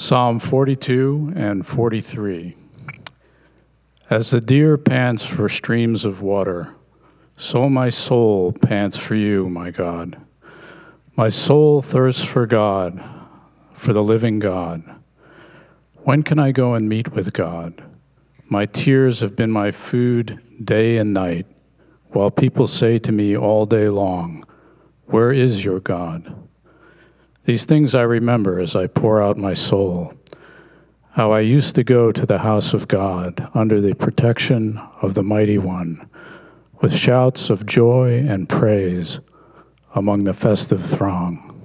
Psalm 42 and 43. As the deer pants for streams of water, so my soul pants for you, my God. My soul thirsts for God, for the living God. When can I go and meet with God? My tears have been my food day and night, while people say to me all day long, "Where is your God?" These things I remember as I pour out my soul, how I used to go to the house of God under the protection of the Mighty One, with shouts of joy and praise among the festive throng.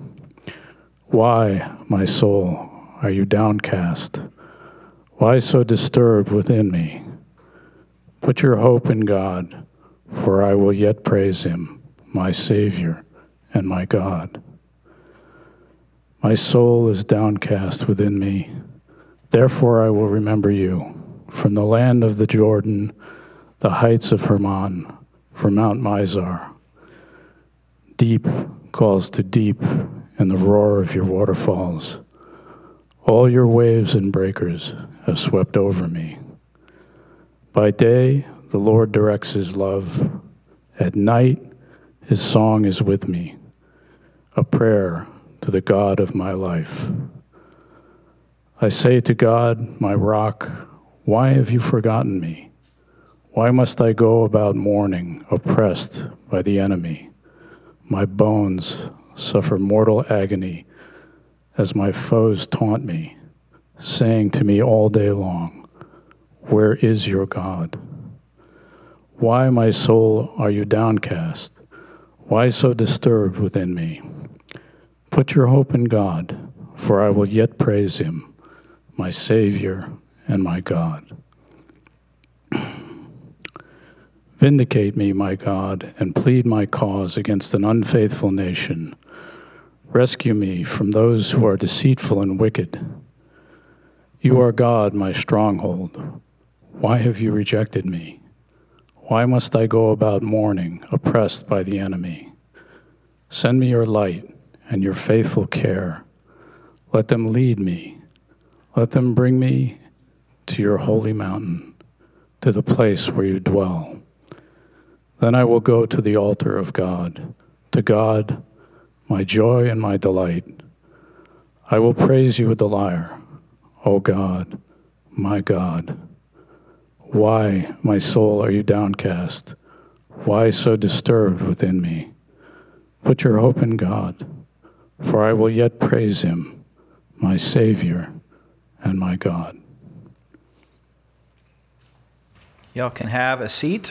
Why, my soul, are you downcast? Why so disturbed within me? Put your hope in God, for I will yet praise him, my Savior and my God. My soul is downcast within me. Therefore I will remember you from the land of the Jordan, the heights of Hermon, from Mount Mizar. Deep calls to deep in the roar of your waterfalls. All your waves and breakers have swept over me. By day, the Lord directs his love. At night, his song is with me, a prayer to the God of my life. I say to God, my rock, why have you forgotten me? Why must I go about mourning, oppressed by the enemy? My bones suffer mortal agony as my foes taunt me, saying to me all day long, "Where is your God?" Why, my soul, are you downcast? Why so disturbed within me? Put your hope in God, for I will yet praise him, my Savior and my God. Vindicate me, my God, and plead my cause against an unfaithful nation. Rescue me from those who are deceitful and wicked. You are God, my stronghold. Why have you rejected me? Why must I go about mourning, oppressed by the enemy? Send me your light and your faithful care. Let them lead me. Let them bring me to your holy mountain, to the place where you dwell. Then I will go to the altar of God, to God, my joy and my delight. I will praise you with the lyre, O God, my God. Why, my soul, are you downcast? Why so disturbed within me? Put your hope in God, for I will yet praise him, my Savior and my God. Y'all can have a seat.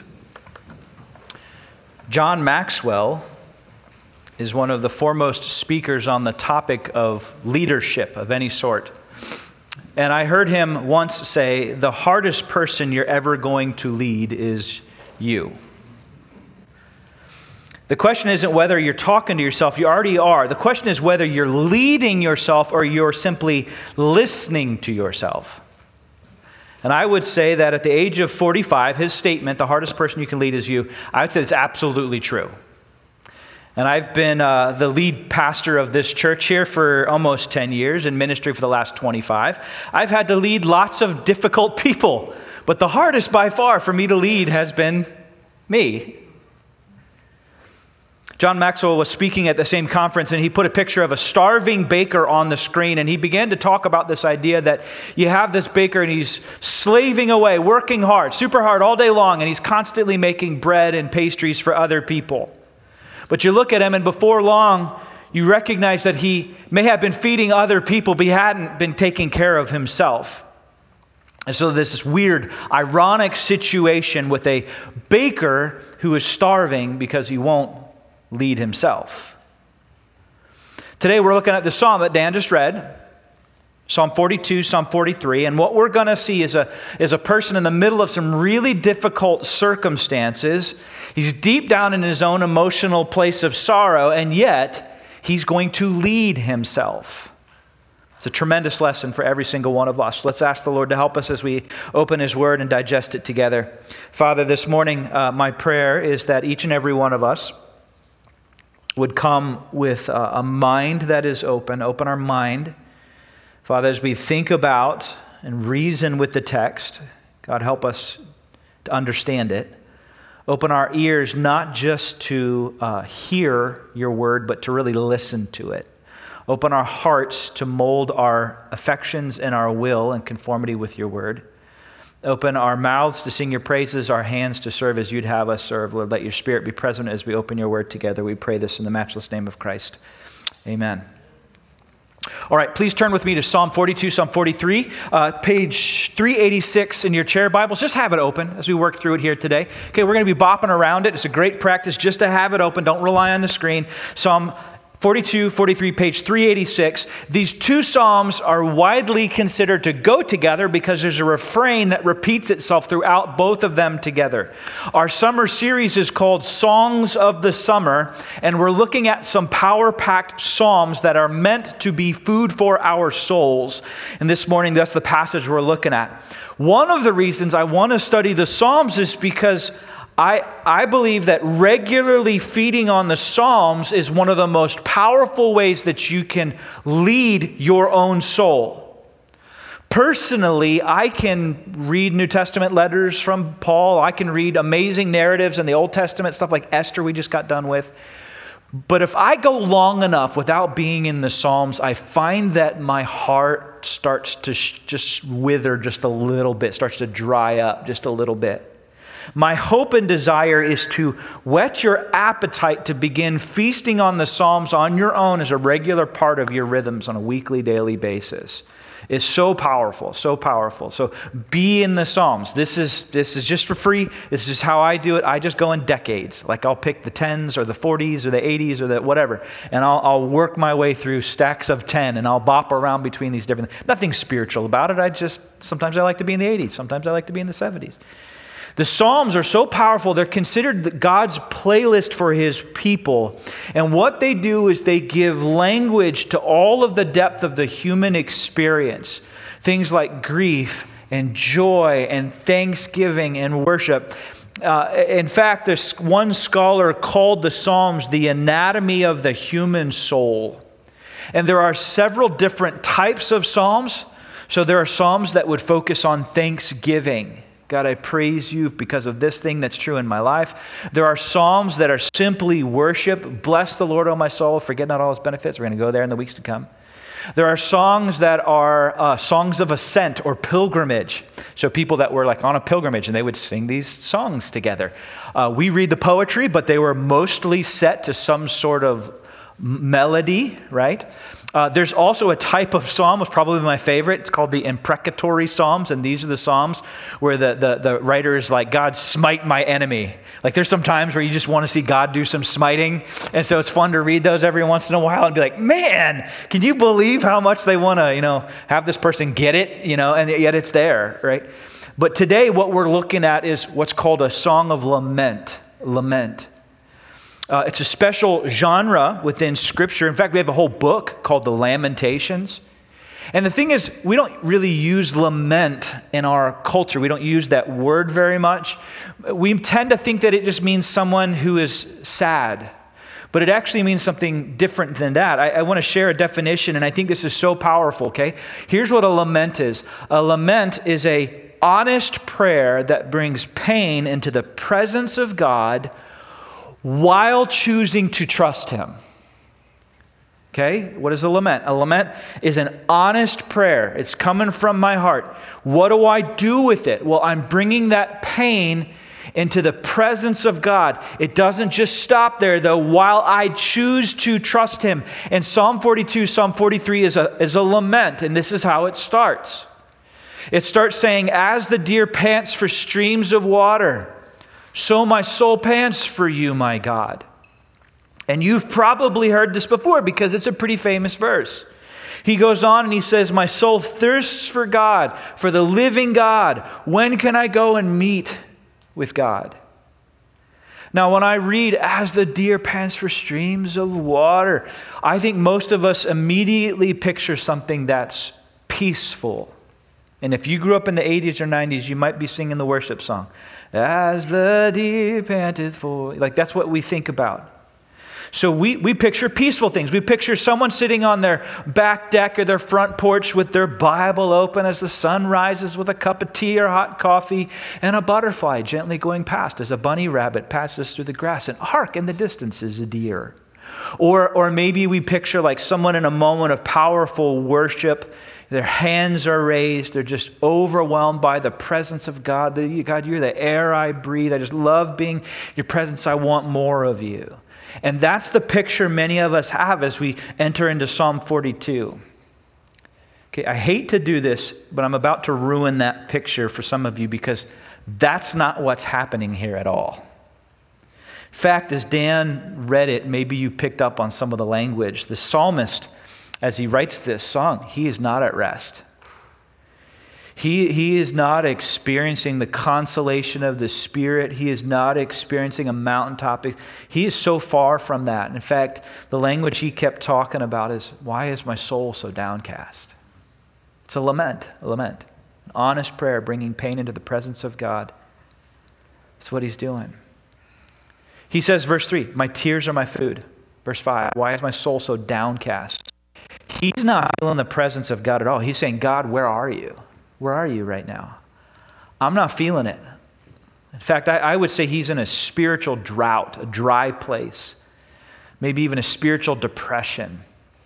John Maxwell is one of the foremost speakers on the topic of leadership of any sort. And I heard him once say, the hardest person you're ever going to lead is you. The question isn't whether you're talking to yourself, you already are. The question is whether you're leading yourself or you're simply listening to yourself. And I would say that at the age of 45, his statement, the hardest person you can lead is you, I would say it's absolutely true. And I've been the lead pastor of this church here for almost 10 years, in ministry for the last 25. I've had to lead lots of difficult people, but the hardest by far for me to lead has been me. John Maxwell was speaking at the same conference, and he put a picture of a starving baker on the screen, and he began to talk about this idea that you have this baker and he's slaving away, working hard, super hard all day long, and he's constantly making bread and pastries for other people. But you look at him, and before long, you recognize that he may have been feeding other people, but he hadn't been taking care of himself. And so there's this weird, ironic situation with a baker who is starving because he won't lead himself. Today we're looking at the psalm that Dan just read, Psalm 42, Psalm 43, and what we're going to see is a person in the middle of some really difficult circumstances. He's deep down in his own emotional place of sorrow, and yet he's going to lead himself. It's a tremendous lesson for every single one of us. Let's ask the Lord to help us as we open his word and digest it together. Father, this morning my prayer is that each and every one of us would come with a mind that is open our mind Father, as we think about and reason with the text, God, help us to understand it. Open our ears not just to hear your word, but to really listen to it. Open our hearts to mold our affections and our will in conformity with your word. Open our mouths to sing your praises, our hands to serve as you'd have us serve. Lord, let your Spirit be present as we open your word together. We pray this in the matchless name of Christ. Amen. All right, please turn with me to Psalm 42, Psalm 43, page 386 in your chair Bibles. Just have it open as we work through it here today. Okay, we're going to be bopping around it. It's a great practice just to have it open. Don't rely on the screen. Psalm 42, 43, page 386. These two psalms are widely considered to go together because there's a refrain that repeats itself throughout both of them together. Our summer series is called Songs of the Summer, and we're looking at some power-packed psalms that are meant to be food for our souls. And this morning, that's the passage we're looking at. One of the reasons I want to study the Psalms is because I believe that regularly feeding on the Psalms is one of the most powerful ways that you can lead your own soul. Personally, I can read New Testament letters from Paul. I can read amazing narratives in the Old Testament, stuff like Esther we just got done with. But if I go long enough without being in the Psalms, I find that my heart starts to just wither just a little bit, starts to dry up just a little bit. My hope and desire is to whet your appetite to begin feasting on the Psalms on your own as a regular part of your rhythms on a weekly, daily basis. It's so powerful, so powerful. So be in the Psalms. This is just for free. This is how I do it. I just go in decades. Like I'll pick the 10s or the 40s or the 80s or the whatever, and I'll work my way through stacks of 10, and I'll bop around between these different things. Nothing spiritual about it. Sometimes I like to be in the 80s. Sometimes I like to be in the 70s. The Psalms are so powerful, they're considered God's playlist for his people. And what they do is they give language to all of the depth of the human experience. Things like grief and joy and thanksgiving and worship. In fact, there's one scholar called the Psalms the anatomy of the human soul. And there are several different types of Psalms. So there are Psalms that would focus on thanksgiving. God, I praise you because of this thing that's true in my life. There are Psalms that are simply worship. Bless the Lord, O my soul. Forget not all his benefits. We're going to go there in the weeks to come. There are songs that are songs of ascent or pilgrimage. So people that were like on a pilgrimage and they would sing these songs together. We read the poetry, but they were mostly set to some sort of melody, right? There's also a type of psalm, it's probably my favorite. It's called the imprecatory psalms, and these are the psalms where the writer is like, God, smite my enemy. Like there's some times where you just want to see God do some smiting, and so it's fun to read those every once in a while and be like, man, can you believe how much they want to, have this person get it, and yet it's there, right? But today what we're looking at is what's called a song of lament. It's a special genre within Scripture. In fact, we have a whole book called the Lamentations. And the thing is, we don't really use lament in our culture. We don't use that word very much. We tend to think that it just means someone who is sad. But it actually means something different than that. I want to share a definition, and I think this is so powerful, okay? Here's what a lament is. A lament is an honest prayer that brings pain into the presence of God while choosing to trust him. Okay, what is a lament? A lament is an honest prayer. It's coming from my heart. What do I do with it? Well, I'm bringing that pain into the presence of God. It doesn't just stop there, though, while I choose to trust him. And Psalm 42, Psalm 43 is a lament, and this is how it starts. It starts saying, as the deer pants for streams of water, so my soul pants for you, my God. And you've probably heard this before because it's a pretty famous verse. He goes on and he says, my soul thirsts for God, for the living God. When can I go and meet with God? Now, when I read, as the deer pants for streams of water, I think most of us immediately picture something that's peaceful. And if you grew up in the 80s or 90s, you might be singing the worship song. As the deer panteth for, like that's what we think about. So we picture peaceful things. We picture someone sitting on their back deck or their front porch with their Bible open as the sun rises with a cup of tea or hot coffee and a butterfly gently going past as a bunny rabbit passes through the grass. And hark, in the distance is a deer. Or maybe we picture like someone in a moment of powerful worship. Their hands are raised. They're just overwhelmed by the presence of God. God, you're the air I breathe. I just love being your presence. I want more of you. And that's the picture many of us have as we enter into Psalm 42. Okay, I hate to do this, but I'm about to ruin that picture for some of you because that's not what's happening here at all. In fact, as Dan read it, maybe you picked up on some of the language. The psalmist, as he writes this song, he is not at rest. He is not experiencing the consolation of the Spirit. He is not experiencing a mountaintop. He is so far from that. In fact, the language he kept talking about is, why is my soul so downcast? It's a lament, an honest prayer bringing pain into the presence of God. That's what he's doing. He says, verse 3, my tears are my food. Verse 5, why is my soul so downcast? He's not feeling the presence of God at all. He's saying, God, where are you? Where are you right now? I'm not feeling it. In fact, I would say he's in a spiritual drought, a dry place, maybe even a spiritual depression.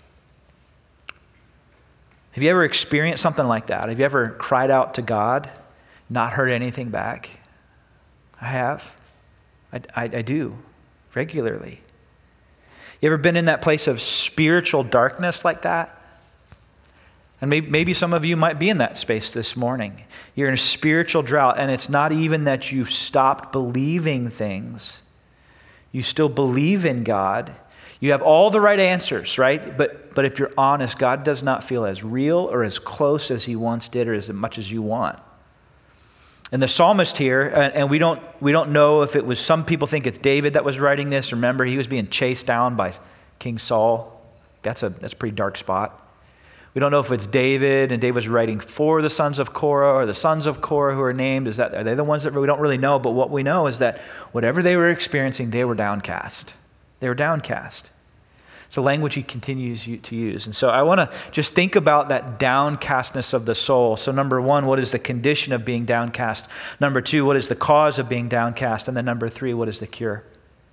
Have you ever experienced something like that? Have you ever cried out to God, not heard anything back? I have. I do regularly. You ever been in that place of spiritual darkness like that? And maybe some of you might be in that space this morning. You're in a spiritual drought, and it's not even that you've stopped believing things. You still believe in God. You have all the right answers, right? But if you're honest, God does not feel as real or as close as he once did or as much as you want. And the psalmist here, and we don't know if it was, some people think it's David that was writing this. Remember, he was being chased down by King Saul. That's a pretty dark spot. We don't know if it's David, and David was writing for the sons of Korah, or the sons of Korah who are named. Are they the ones that we don't really know? But what we know is that whatever they were experiencing, they were downcast. They were downcast. It's the language he continues to use. And so I want to just think about that downcastness of the soul. So number one, what is the condition of being downcast? Number two, what is the cause of being downcast? And then number three, what is the cure?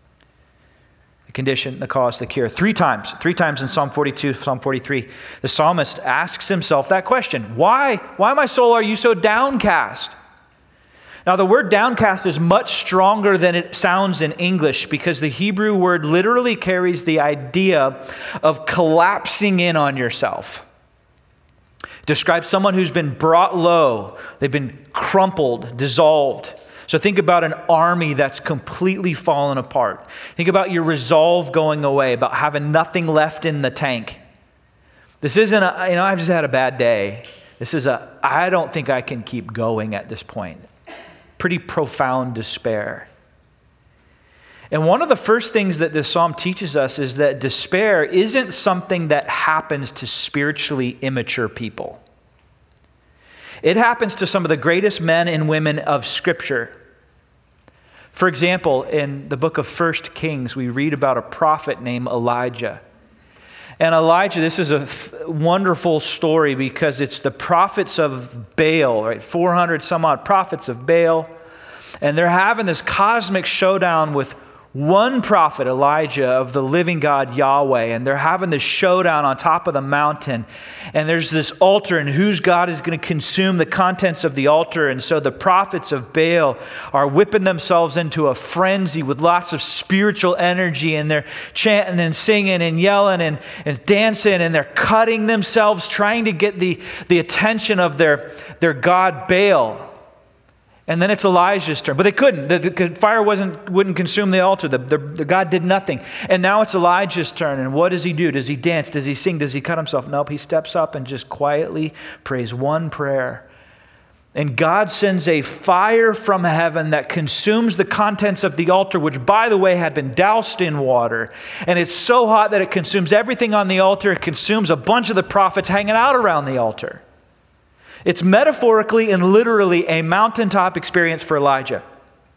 The condition, the cause, the cure. Three times in Psalm 42, Psalm 43, the psalmist asks himself that question. Why, my soul, are you so downcast? Now, the word downcast is much stronger than it sounds in English because the Hebrew word literally carries the idea of collapsing in on yourself. It describes someone who's been brought low. They've been crumpled, dissolved. So think about an army that's completely fallen apart. Think about your resolve going away, about having nothing left in the tank. This isn't I've just had a bad day. This is I don't think I can keep going at this point. Pretty profound despair. And one of the first things that this psalm teaches us is that despair isn't something that happens to spiritually immature people. It happens to some of the greatest men and women of Scripture. For example, in the book of 1 Kings, we read about a prophet named Elijah. And Elijah, this is a wonderful story because it's the prophets of Baal, right? 400 some odd prophets of Baal. And they're having this cosmic showdown with one prophet, Elijah, of the living God, Yahweh. And they're having this showdown on top of the mountain. And there's this altar, and whose God is going to consume the contents of the altar. And so the prophets of Baal are whipping themselves into a frenzy with lots of spiritual energy. And they're chanting and singing and yelling and dancing. And they're cutting themselves, trying to get the attention of their God, Baal. And then it's Elijah's turn. But they couldn't. The fire wouldn't consume the altar. The God did nothing. And now it's Elijah's turn. And what does he do? Does he dance? Does he sing? Does he cut himself? Nope. He steps up and just quietly prays one prayer. And God sends a fire from heaven that consumes the contents of the altar, which, by the way, had been doused in water. And it's so hot that it consumes everything on the altar. It consumes a bunch of the prophets hanging out around the altar. It's metaphorically and literally a mountaintop experience for Elijah.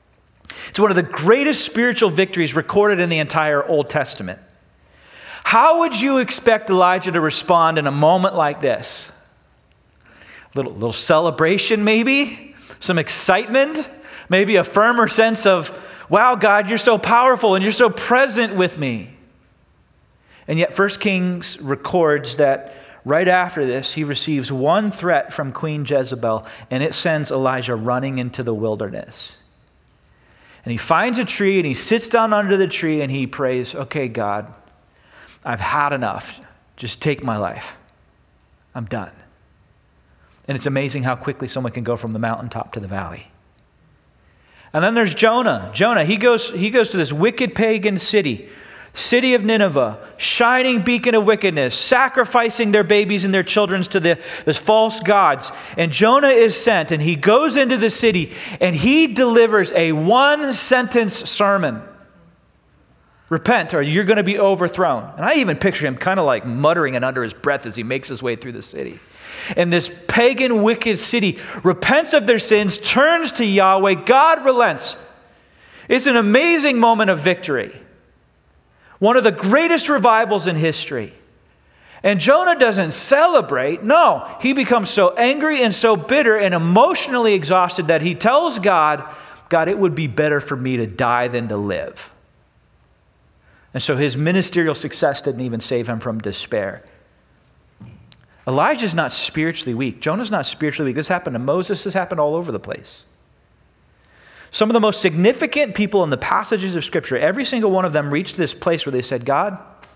It's one of the greatest spiritual victories recorded in the entire Old Testament. How would you expect Elijah to respond in a moment like this? Little celebration maybe? Some excitement? Maybe a firmer sense of, wow, God, you're so powerful and you're so present with me. And yet 1 Kings records that right after this, he receives one threat from Queen Jezebel, and it sends Elijah running into the wilderness. And he finds a tree, and he sits down under the tree, and he prays, okay, God, I've had enough. Just take my life. I'm done. And it's amazing how quickly someone can go from the mountaintop to the valley. And then there's Jonah. Jonah, he goes to this wicked pagan city of Nineveh, shining beacon of wickedness, sacrificing their babies and their children to this false gods. And Jonah is sent, and he goes into the city, and he delivers a one-sentence sermon. Repent, or you're going to be overthrown. And I even picture him kind of like muttering it under his breath as he makes his way through the city. And this pagan, wicked city repents of their sins, turns to Yahweh. God relents. It's an amazing moment of victory. One of the greatest revivals in history. And Jonah doesn't celebrate. No, he becomes so angry and so bitter and emotionally exhausted that he tells God, God, it would be better for me to die than to live. And so his ministerial success didn't even save him from despair. Elijah's not spiritually weak. Jonah's not spiritually weak. This happened to Moses. This happened all over the place. Some of the most significant people in the passages of Scripture, every single one of them reached this place where they said, God,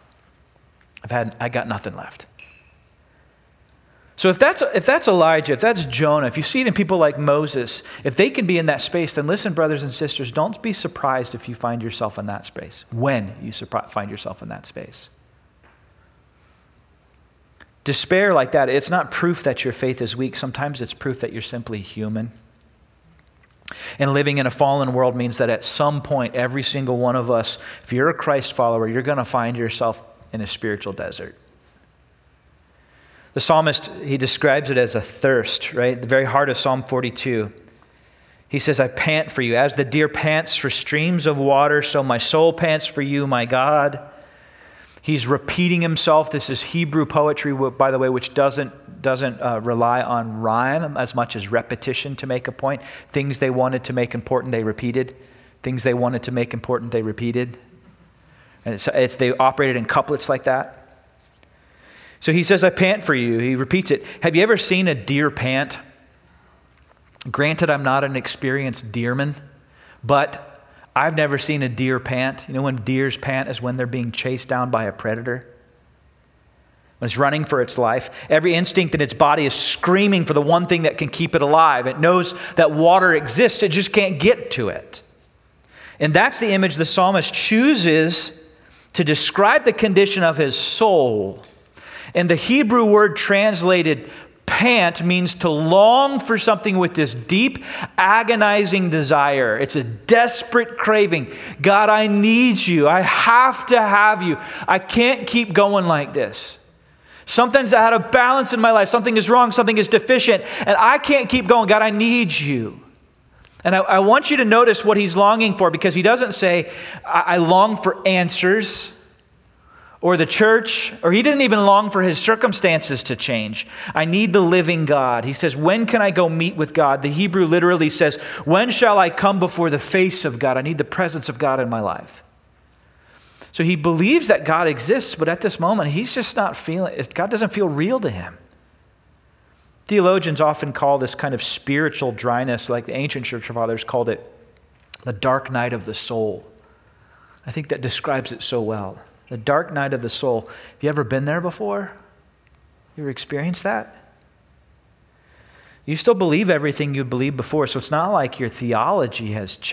I got nothing left. So if that's Elijah, if that's Jonah, if you see it in people like Moses, if they can be in that space, then listen, brothers and sisters, don't be surprised if you find yourself in that space, when you find yourself in that space. Despair like that, it's not proof that your faith is weak. Sometimes it's proof that you're simply human. And living in a fallen world means that at some point, every single one of us, if you're a Christ follower, you're going to find yourself in a spiritual desert. The psalmist, he describes it as a thirst, right? The very heart of Psalm 42. He says, I pant for you. As the deer pants for streams of water, so my soul pants for you, my God. He's repeating himself. This is Hebrew poetry, by the way, which doesn't rely on rhyme as much as repetition to make a point. Things they wanted to make important, they repeated. Things they wanted to make important, they repeated. And they operated in couplets like that. So he says, I pant for you. He repeats it. Have you ever seen a deer pant? Granted, I'm not an experienced deerman, but I've never seen a deer pant. You know when deers pant is when they're being chased down by a predator. When it's running for its life. Every instinct in its body is screaming for the one thing that can keep it alive. It knows that water exists. It just can't get to it. And that's the image the psalmist chooses to describe the condition of his soul. And the Hebrew word translated pant means to long for something with this deep, agonizing desire. It's a desperate craving. God, I need you. I have to have you. I can't keep going like this. Something's out of balance in my life. Something is wrong. Something is deficient. And I can't keep going. God, I need you. And I want you to notice what he's longing for, because he doesn't say, I long for answers or the church, or he didn't even long for his circumstances to change. I need the living God. He says, when can I go meet with God? The Hebrew literally says, when shall I come before the face of God? I need the presence of God in my life. So he believes that God exists, but at this moment, he's just not feeling it. God doesn't feel real to him. Theologians often call this kind of spiritual dryness, like the ancient church fathers called it, the dark night of the soul. I think that describes it so well. The dark night of the soul. Have you ever been there before? You ever experienced that? You still believe everything you believed before, so it's not like your theology has changed.